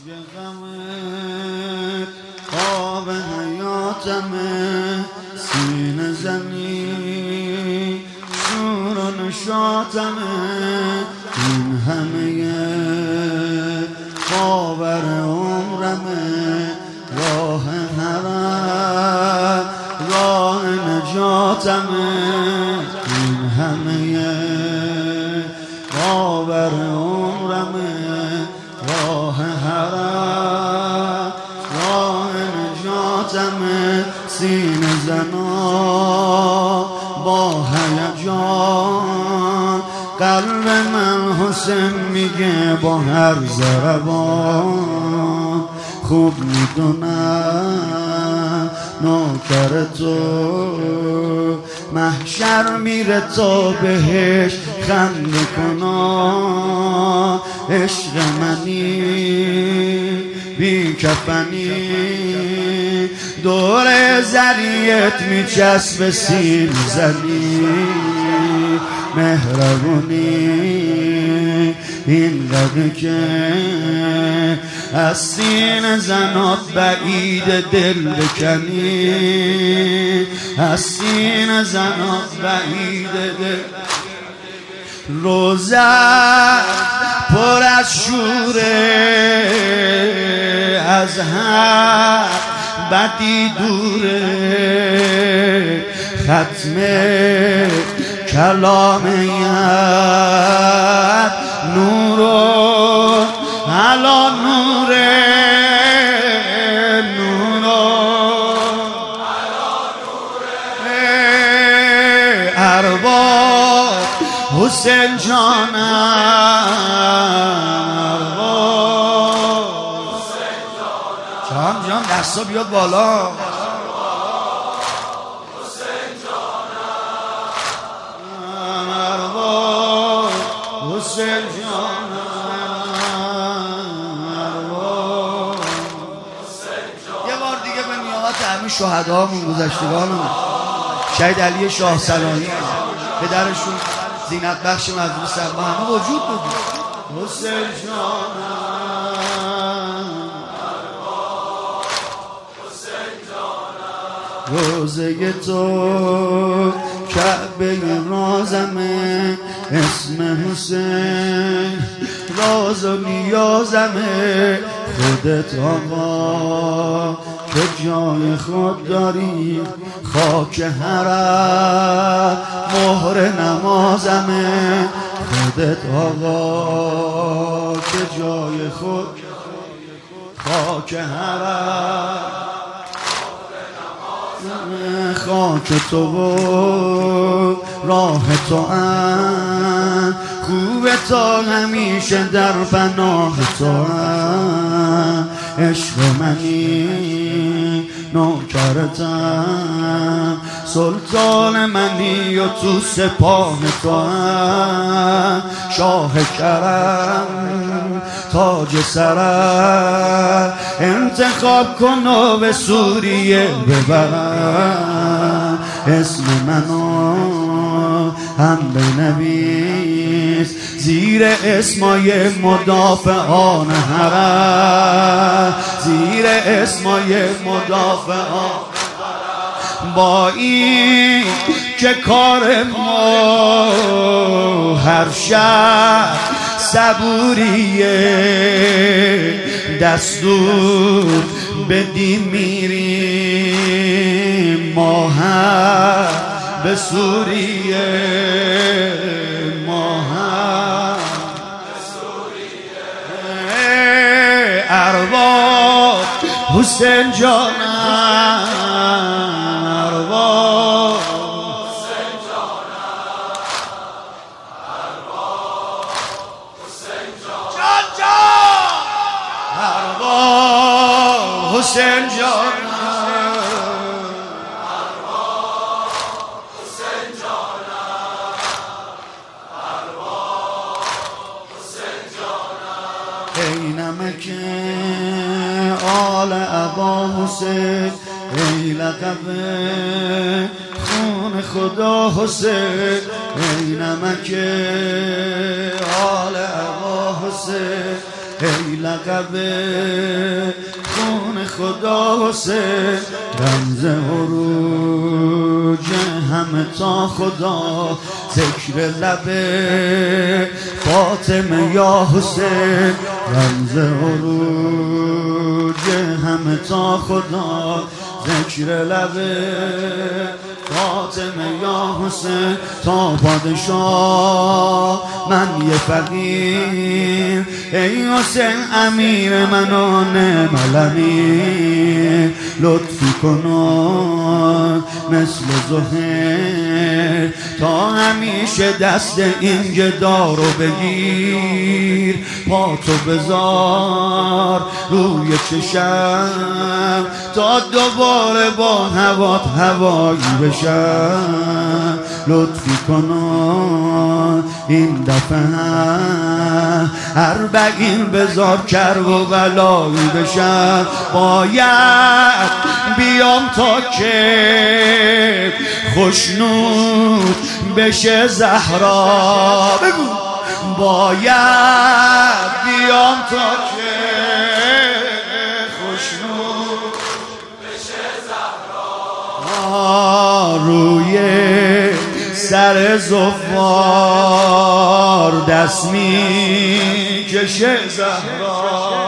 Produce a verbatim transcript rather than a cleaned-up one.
یه غمه خواب حیاتمه سینه زنی شور و نشاطمه این همه باور عمرمه راه حرم راه نجاتمه این همه باور عمرمه راه حرم راه نجاتمه سینه زنا با هیجان قلب من حسین میگه با هر ضربان خوب میدونم نوکر تو محشر میره تا بهش خنده کنا عشق منی بی کفنی دور زریت میچسب سین زنی مهربونی این قدر که از سین زنات بعید دل بکنی از سین زنات بعید دل روزه پر از شوره از هر بدی دوره ختم کلامیت نورو علا نوره نورو علا نوره ارباب حسین جانم ارباب حسین جانم جان جان دستا بیاد بالا حسین جانم یه بار دیگه به نیابت همین شهدامون گذشتگانمون شهید علی شاه سلانی پدرشون زینت بخش مظلوم سرما همه وجود بود حسین جانم روزه تو کعبه رازمه اسم حسین راز و نیازمه خودت آقا که جای خود داری خاک حرم مهر نمازمه خودت آقا که جای خود خاک حرم خاک تو و راه تو هم خوب تا همیشه در پناه تو هم عشق منی نوکرتم سلطان منی و تو سپاه تو هم شاه کرم تاج سرم انتخاب کن و به سوریه ببرم اسم منو هم بنویس زیر اسمای مدافعان حرم زیر اسمای مدافعان با این که کار ما هر شب صبوریه دستور بدی میریم ما هم به سوریه ما هم به سوریه ارباب حسین جانم ارباب حسین جانم ارباب حسین جان جان ارباب حسین جانم ای نمک آل ابا حسین ای لقب خون خدا حسین ای نمک آل ابا حسین ای لقب خون خدا حسین، رمز عروج همه تا خدا، ذکر لب فاطمه یا حسین، رمز عروج همه تا خدا، ذکر لب فاطمه یا حسین. تا پادشاه من یه فقیر، ای حسین امیر من و نعم الامیر، لطفی کن مثل زهر، تا همیشه دست این گدا رو بگیر، پا تو بذار روی چشم، تا دوباره با هوات هوایی بشم. لطفی کن این دفعه اربعین بذار کرب و بلایی بشم. باید بیام تا که خوشنود بشه زهرا، بگو باید بیام تا که خوشنود بشه زهرا، روی سر زفار دست می کشه زهرا.